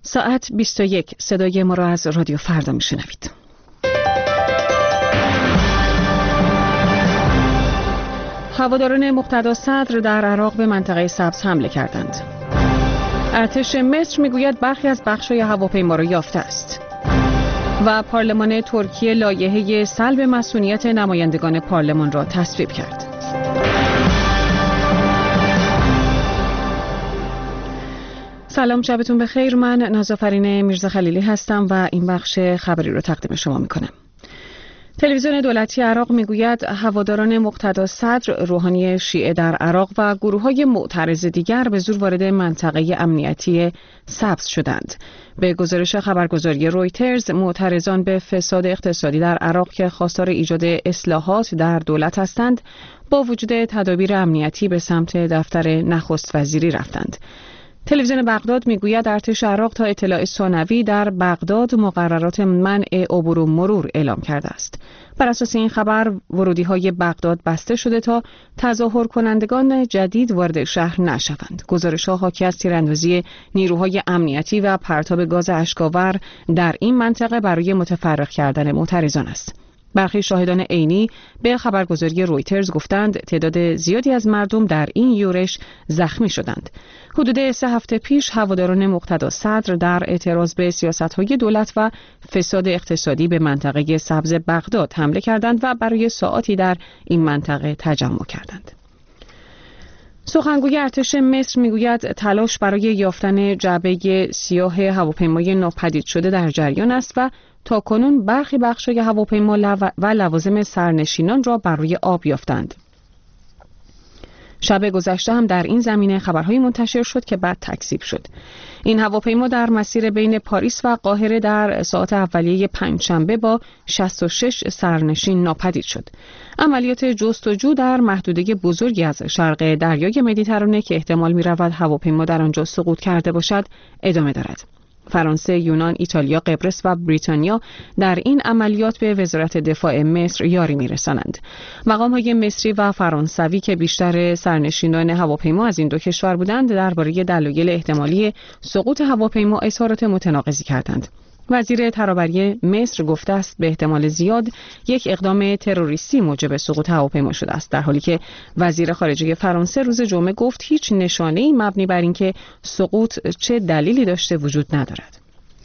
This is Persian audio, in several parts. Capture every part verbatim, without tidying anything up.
ساعت بیست و یک. صدای ما را از رادیو فردا میشنوید. هواداران مقتدا صدر در عراق به منطقه سبز حمله کردند. ارتش مصر میگوید برخی از بخش‌های هواپیما را یافته است. و پارلمان ترکیه لایحه سلب مسئولیت نمایندگان پارلمان را تصویب کرد. سلام، شبتون بخیر. من نازافرین میرزا خلیلی هستم و این بخش خبری رو تقدیم شما میکنم. تلویزیون دولتی عراق میگوید هواداران مقتدا صدر روحانی شیعه در عراق و گروه‌های معترض دیگر به زور وارد منطقه امنیتی سبز شدند. به گزارش خبرگزاری رویترز، معترضان به فساد اقتصادی در عراق که خواستار ایجاد اصلاحات در دولت هستند، با وجود تدابیر امنیتی به سمت دفتر نخست وزیری رفتند. تلویزیون بغداد میگوید ارتش عراق تا اطلاع ثانوی در بغداد مقررات منع عبور و مرور اعلام کرده است. بر اساس این خبر ورودی‌های بغداد بسته شده تا تظاهر کنندگان جدید وارد شهر نشوند. گزارش‌ها حاکی از تیراندازی نیروهای امنیتی و پرتاب گاز اشک‌آور در این منطقه برای متفرق کردن معترضان است. برخی شاهدان عینی به خبرگزاری رویترز گفتند تعداد زیادی از مردم در این یورش زخمی شدند. حدود سه هفته پیش هواداران مقتدا صدر در اعتراض به سیاست‌های دولت و فساد اقتصادی به منطقه سبز بغداد حمله کردند و برای ساعاتی در این منطقه تجمع کردند. سخنگوی ارتش مصر میگوید تلاش برای یافتن جعبه سیاه هواپیمای ناپدید شده در جریان است و تاکنون برخی بخش‌های هواپیما و لوازم سرنشینان را بر روی آب یافتند. شب گذشته هم در این زمینه خبرهایی منتشر شد که بعد تکذیب شد. این هواپیما در مسیر بین پاریس و قاهره در ساعات اولیه پنجشنبه با شصت و شش سرنشین ناپدید شد. عملیات جستجو در محدوده بزرگی از شرق دریای مدیترانه که احتمال می‌رود هواپیما در آنجا سقوط کرده باشد ادامه دارد. فرانسه، یونان، ایتالیا، قبرس و بریتانیا در این عملیات به وزارت دفاع مصر یاری می‌رسانند. مقام‌های مصری و فرانسوی که بیشتر سرنشینان هواپیما از این دو کشور بودند، درباره دلایل احتمالی سقوط هواپیما اظهارات متناقضی کردند. وزیر ترابری مصر گفته است به احتمال زیاد یک اقدام تروریستی موجب سقوط هواپیما شده است، در حالی که وزیر خارجه فرانسه روز جمعه گفت هیچ نشانه‌ای مبنی بر اینکه سقوط چه دلیلی داشته وجود ندارد.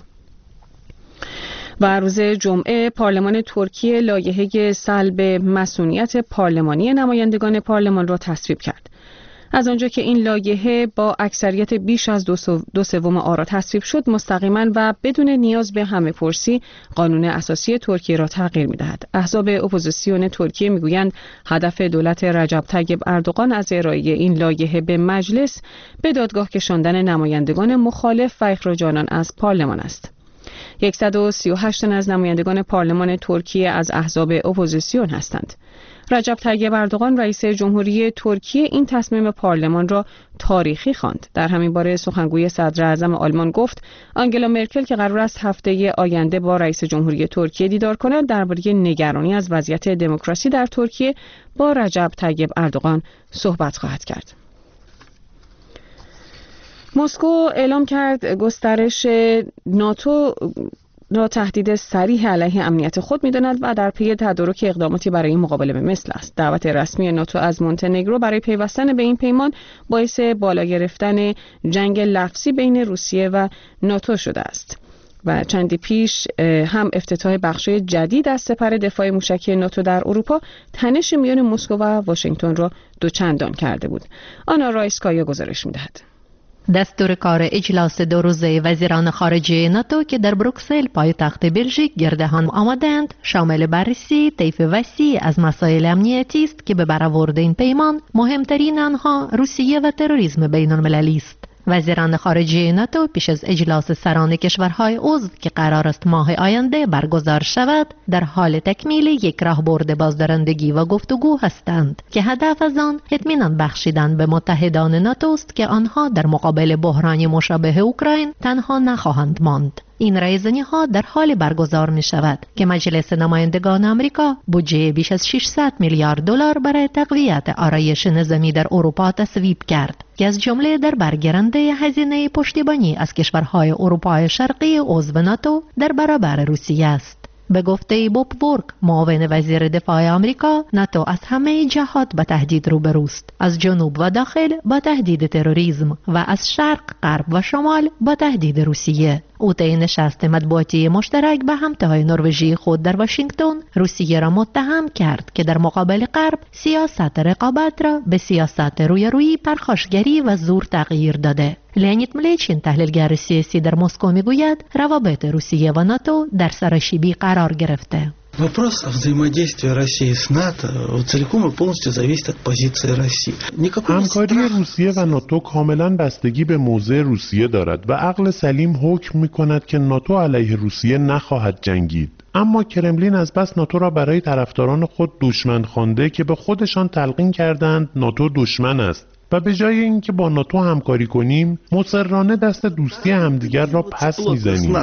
و روز جمعه پارلمان ترکیه لایحه سلب مسئولیت پارلمانی نمایندگان پارلمان را تصویب کرد. از آنجا که این لایحه با اکثریت بیش از دو, سو... دو سوم آرا تصویب شد، مستقیما و بدون نیاز به همه پرسی قانون اساسی ترکیه را تغییر می‌دهد. احزاب اپوزیسیون ترکیه میگویند هدف دولت رجب طیب اردوغان از ارائه این لایحه به مجلس به دادگاه کشاندن نمایندگان مخالف و اخراج آنان از پارلمان است. صد و سی و هشت تن از نمایندگان پارلمان ترکیه از احزاب اپوزیسیون هستند. رجب طیب اردوغان رئیس جمهوری ترکیه این تصمیم پارلمان را تاریخی خواند. در همین باره سخنگوی صدر اعظم آلمان گفت آنگلا مرکل که قرار است هفته آینده با رئیس جمهوری ترکیه دیدار کند، درباره نگرانی از وضعیت دموکراسی در ترکیه با رجب طیب اردوغان صحبت خواهد کرد. مسکو اعلام کرد گسترش ناتو را تهدید صریح علیه امنیت خود می‌داند و در پی تدارک اقداماتی برای مقابله به مثل است. دعوت رسمی ناتو از مونتنگرو برای پیوستن به این پیمان باعث بالا گرفتن جنگ لفظی بین روسیه و ناتو شده است. و چندی پیش هم افتتاح بخش‌های جدید از سپر دفاع موشکی ناتو در اروپا تنش میان مسکو و واشنگتن را دوچندان کرده بود. آنا رایسکایا گزارش می‌دهد. دستور کار اجلاس دو روزه وزیران خارجه ناتو که در بروکسل پایتخت بلژیک گرد هم آمدند شامل بررسی طیف وسیع از مسائل امنیتی است که به برآورد این پیمان مهمترین آنها روسیه و تروریسم بین المللی است. وزیران خارجه ناتو پیش از اجلاس سران کشورهای عضو که قرار است ماه آینده برگزار شود در حال تکمیل یک راهبرد بازدارندگی و گفتگو هستند که هدف از آن اطمینان بخشیدن به متحدان ناتو است که آنها در مقابل بحران مشابه اوکراین تنها نخواهند ماند. این رایزنی ها در حال برگزار می شود که مجلس نمایندگان آمریکا بودجه بیش از ششصد میلیارد دلار برای تقویت آرایش نظامی در اروپا تصویب کرد که از جمله در برگیرنده هزینه پشتیبانی از کشورهای اروپای شرقی عضو ناتو در برابر روسیه است. به گفته بوب وورک، معاون وزیر دفاع آمریکا، ناتو از همه جهات به تهدید روبروست، از جنوب و داخل با تهدید تروریسم و از شرق، غرب و شمال با تهدید روسیه. او طی نشست مطبوعاتی مشترک به همتای نروژی خود در واشنگتن روسیه را متهم کرد که در مقابل غرب سیاست رقابت را به سیاست رویارویی، پرخاشگری و زور تغییر داده. لئونید ملیچین، تحلیلگر سیاسی در مسکو، میگوید روابط روسیه و ناتو در سراشیبی قرار گرفته. Вопрос о взаимодействии России с НАТО целиком и полностью зависит от позиции России. همکاری روسیه و ناتو کاملا بستگی به موضع روسیه دارد و عقل سلیم حکم می‌کند که ناتو علیه روسیه نخواهد جنگید. اما کرملین از بس ناتو را برای طرفداران خود دشمن خوانده که به خودشان تلقین کردند ناتو دشمن است و به جای اینکه با ناتو همکاری کنیم مصرانه دست دوستی همدیگر را پس می‌زنیم.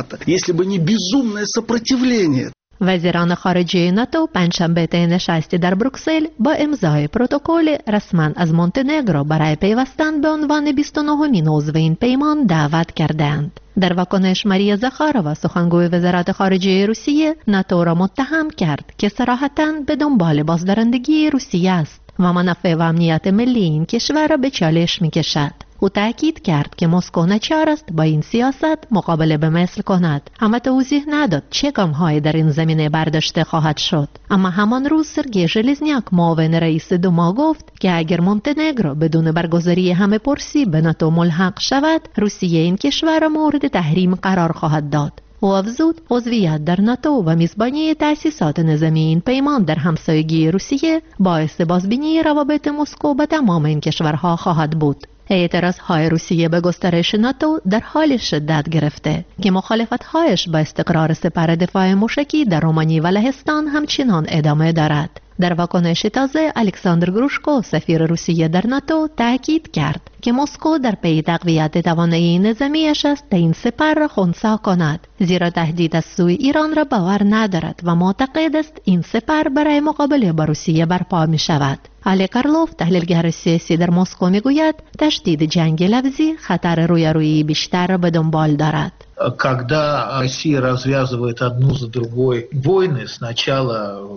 وزیران خارجه ناتو پنجشنبه طی نشستی در بروکسل با امضای پروتکل رسما از مونتنگرو برای پیوستن به عنوان بیست و نهمین عضو این پیمان دعوت کردند. در واکنش ماریا زاخارova، سخنگوی وزارت خارجه روسیه، ناتو را متهم کرد که صراحتاً به دنبال بازدارندگی روسیه است و منافع و امنیت ملی این کشور را به چالش می‌کشد. او تأکید کرد که مسکو ناچار است با این سیاست مقابله به مثل کند، اما توضیح نداد چه گام‌هایی در این زمینه برداشته خواهد شد. اما همان روز سرگئی ژلزنیاک، معاون رئیس دوما، گفت که اگر مونتنگرو بدون برگزاری همه پرسی به ناتو ملحق شود، روسیه این کشور را مورد تحریم قرار خواهد داد. او افزود عضویت در ناتو و میزبانی تأسیسات نظامی این پیمان در همسایگی روسیه باعث بازبینی روابط مسکو به تمام این کشورها خواهد بود. اعتراضهای روسیه به گسترش ناتو در حال شدت گرفته که مخالفت‌هایش با استقرار سپر دفاع موشکی در رومانی و لهستان همچنان ادامه دارد. در واکنش تازه، الکساندر گروشکو، سفیر روسیه در ناتو، تأکید کرد که مسکو در پی تقویت توانایی نظامیش است تا این سپر را خنثی کند، زیرا تهدید از سوی ایران را باور ندارد و معتقد است این سپر برای مقابله با روسیه برپا می شود. علی کارلوف، تحلیلگر سیاسی در مسکو، میگوید تشدید جنگ لفظی خطر رویارویی بیشتر را به دنبال دارد. Когда Россия развязывает одну за другой войны, сначала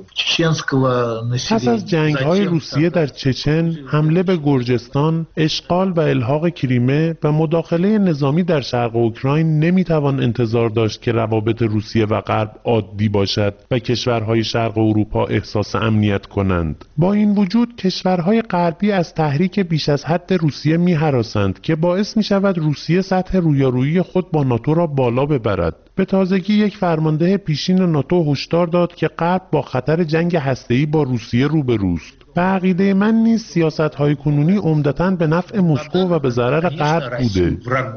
чеченского населения. پس از جنگ‌های روسیه در چچن، حمله به گرجستان، اشغال و الحاق کریمه و مداخله نظامی در شرق اوکراین، نمیتوان انتظار داشت که روابط روسیه و غرب عادی باشد و کشورهای شرق اروپا احساس امنیت کنند. با این وجود کشورهای غربی از تحریک بیش از حد روسیه می‌هراسند که باعث می‌شود روسیه سطح رویارویی خود با ناتو را بالا ببرد. به تازگی یک فرمانده پیشین ناتو هشدار داد که غرب با خطر جنگ هسته‌ای با روسیه روبروست. به عقیده من نیز سیاست‌های کنونی عمدتاً به نفع مسکو و به ضرر غرب بوده.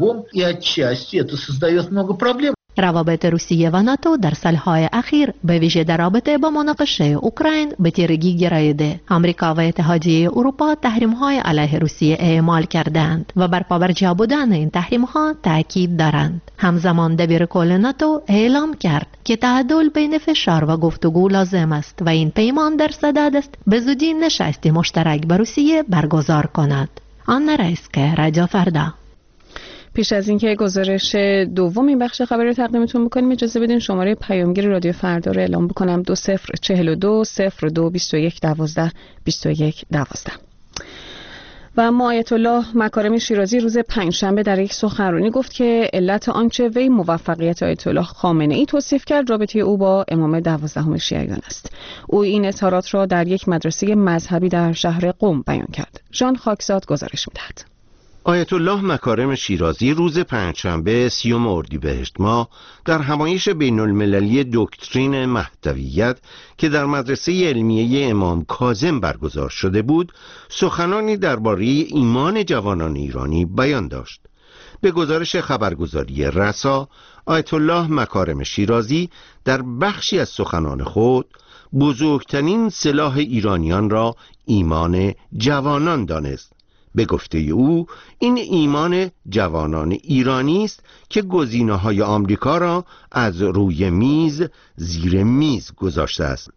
روابط روسیه و ناتو در سالهای اخیر به ویژه در رابطه با مناقشه اوکراین به تیرگی گراییده. آمریکا و اتحادیه اروپا تحریم‌های علیه روسیه اعمال کردند و بر پابرجا بودن این تحریم‌ها تاکید دارند. همزمان دبیرکل ناتو اعلام کرد که تعادل بین فشار و گفتگو لازم است و این پیمان در صدد است به زودی نشستی مشترک با روسیه برگزار کند. آنا رایسکه، رادیو فردا. پیش از اینکه گزارش دوم این بخش خبری رو تقدیمتون بکنیم، اجازه بدین شماره پیامگیر رادیو فردا رو اعلام بکنم: دو صفر چهل و دو صفر دو بیست و یک دوازده بیست و یک دوازده. و اما آیت الله مکارم شیرازی روز پنجشنبه در یک سخنرانی گفت که علت آنچه وی موفقیت آیت الله خامنه ای توصیف کرد رابطه او با امام دوازدهم شیعیان است. او این اظهارات را در یک مدرسه مذهبی در شهر قم بیان کرد. ژان خاکزاد گزارش می‌دهد. آیت الله مکارم شیرازی روز پنجشنبه سیوم اردیبهشت ماه در همایش بین المللی دکترین مهدویت که در مدرسه علمیه امام کاظم برگزار شده بود، سخنانی درباره ایمان جوانان ایرانی بیان داشت. به گزارش خبرگزاری رسا، آیت الله مکارم شیرازی در بخشی از سخنان خود بزرگترین سلاح ایرانیان را ایمان جوانان دانست به گفته او این ایمان جوانان ایرانی است که گزینه‌های آمریکا را از روی میز زیر میز گذاشته است.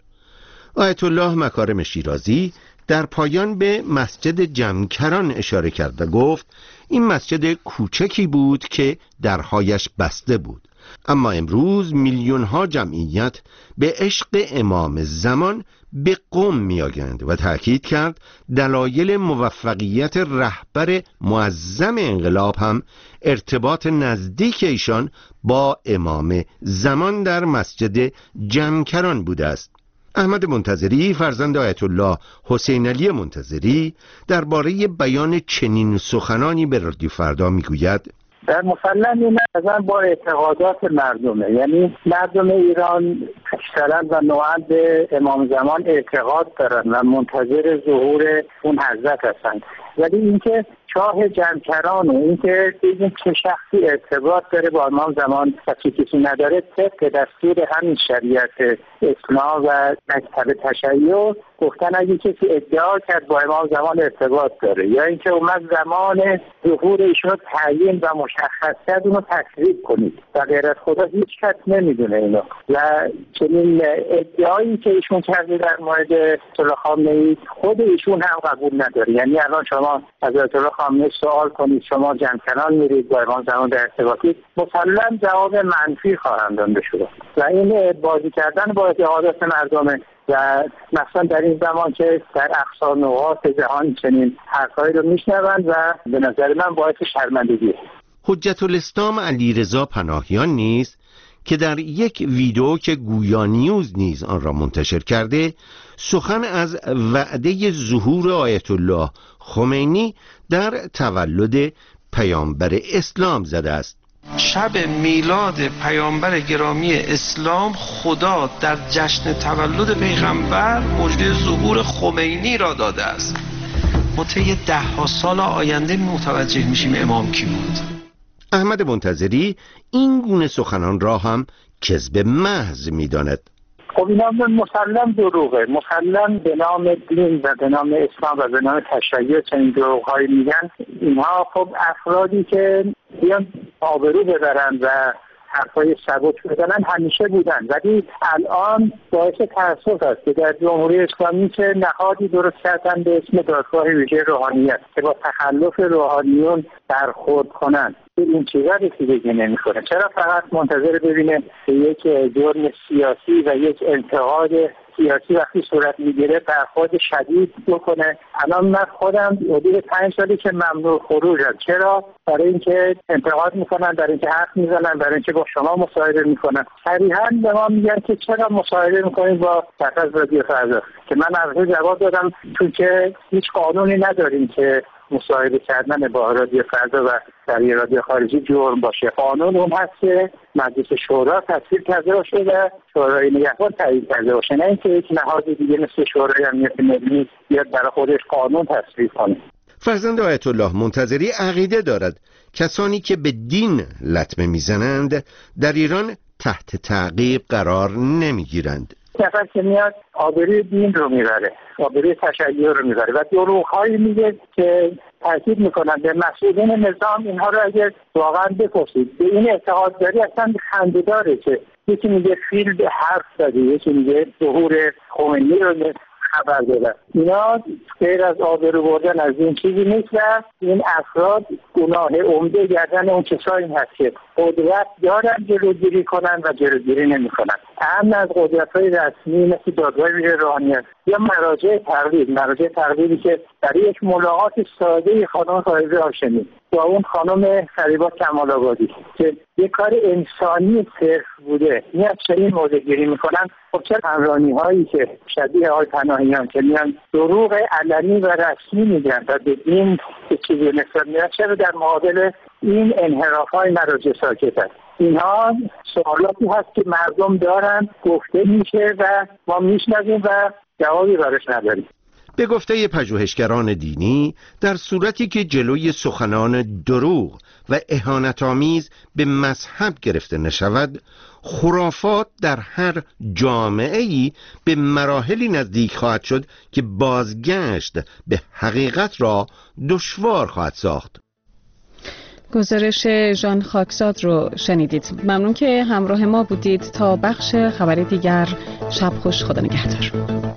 آیت الله مکارم شیرازی در پایان به مسجد جمکران اشاره کرد و گفت این مسجد کوچکی بود که درهایش بسته بود، اما امروز میلیون‌ها جمعیت به عشق امام زمان به قم می‌آیند و تأکید کرد دلایل موفقیت رهبر معظم انقلاب هم ارتباط نزدیک ایشان با امام زمان در مسجد جمکران بوده است. احمد منتظری فرزند آیت الله حسین علی منتظری درباره بیان چنین سخنانی به رادیو فردا میگوید در مسلم این نظر با اعتقادات مردمه، یعنی مردم ایران اکثرا و نوعا به امام زمان اعتقاد دارن و منتظر ظهور اون حضرت هستند، ولی اینکه چاه جمکران و اینکه ببینیم چه شخصی ارتباط داره با امام زمان و چه کسی نداره، طبق دستور همین شریعت اسلام و مکتب تشیع گفتن اگه کسی ادعا کرد با امام زمان ارتباط داره یا اینکه اومد زمان ظهور ایشون رو تعیین و مشخص کرد اونو تکذیب کنید و غیر از خدا هیچ کس نمیدونه اینو. و چنین ادعایی که ایشون کرده در مورد آیت الله خامنه‌ای خود ایشون هم قبول نداره. یعنی الان شما از آیت الله خامنه‌ای سوال کنید شما جمکران میرید با امام زمان در ارتباطید، مسلم جواب منفی خواهند داده شده و این بازی کردن با اعتقادات مردمه و مثلا در این زمان که در اقصا نقاط جهان چنین حرفایی رو میشنوند و به نظر من باعث شرمندگیه. حجت الاسلام علیرضا پناهیان نیز که در یک ویدیو که گویا نیوز نیز آن را منتشر کرده سخن از وعده ظهور آیت الله خمینی در تولد پیامبر اسلام زده است. شب میلاد پیامبر گرامی اسلام خدا در جشن تولد پیغمبر مژده ظهور خمینی را داده است. ما طی ده ها سال آینده متوجه میشیم امام کی بود. احمد منتظری این گونه سخنان را هم کذب محض می‌داند. خب اینا مسلم دروغه، مسلم به نام دین و به نام اسلام و به نام تشیع چنین دروغ‌هایی میگن. اینها خب افرادی که بیان آبرو ببرن و حرفای سبک بزنن همیشه بودن، ولی الان باعث تأسف است که در جمهوری اسلامی که نهادی درست کردن به اسم دادگاه ویژه روحانیت که با تخلف روحانیون برخورد کنن این چیزا رسیدگی نمی‌کنه. چرا فقط منتظر ببینه که یک جرم سیاسی و یک انتقاد سیاسی وقتی صورت میگیره برخورد شدید بکنه؟ الان من خودم حدود پنج سالی که ممنوع خروجم. چرا؟ برای اینکه انتقاد میکنن، برای اینکه حرف میزنن، برای اینکه با شما مصاحبه میکنن. صریحا به ما میگن که چرا مصاحبه میکنید با صفحه رادیو فردا، که من از جواب دادم چون که هیچ قانونی نداریم که مصاحبه کردن با رادیو فردا و در رادیو خارجی جرم باشه. قانون اون هست که مجلس شورا تصویب کرده باشه و شورای نگهبان تایید کرده باشه، نه اینکه یک نهاد دیگه مثل شورای امنیت ملی بیاد برای خودش قانون تصویب کنه. فرزند آیت الله منتظری عقیده دارد کسانی که به دین لطمه میزنند در ایران تحت تعقیب قرار نمیگیرند. نفر که میاد آبروی دین رو میبره، آبروی تشیع رو میبره و دروغ‌هایی میگه که تاکید میکنن به مسئولین نظام. اینها رو اگر واقعا بپرسید به این اعتقاد داری اصلا خنده‌داره که یکی میگه فیل به حرف زده، یکی میگه ظهور خمینی رو خبر دادن. اینا غیر از آبرو بردن از این چیزی نیست و این افراد گناه عمده گردن اون کسایی هست که قدرت دارن جلوگیری کنن و جلوگیری نمیکنن. امن از قدرت‌های رسمی مثل دادگاه ویژه روحانیت یا مراجع تقلید، مراجع تقلیدی که برای یک ملاقات ساده خانم فائزه هاشمی با اون خانم فریبا کمال آبادی که یک کار انسانی صرف بوده میاد چنین موضع‌گیری میکنن. خب چه همرانی هایی که شبیه های پناهیان که میان دروغ علنی و رسمی میگن و به دین چیزی نسبت میدن، چرا در مقابل این انحراف های مراجع ساکت هست؟ اینها سوالاتی هست که مردم دارن، گفته میشه و ما میشنویم و جوابی براش نداریم. به گفته پژوهشگران دینی، در صورتی که جلوی سخنان دروغ و اهانت‌آمیز به مذهب گرفته نشود، خرافات در هر جامعه‌ای به مراحلی نزدیک خواهد شد که بازگشت به حقیقت را دشوار خواهد ساخت. گزارش ژان خاکزاد رو شنیدید. ممنون که همراه ما بودید. تا بخش خبری دیگر، شب خوش، خدا نگهدار.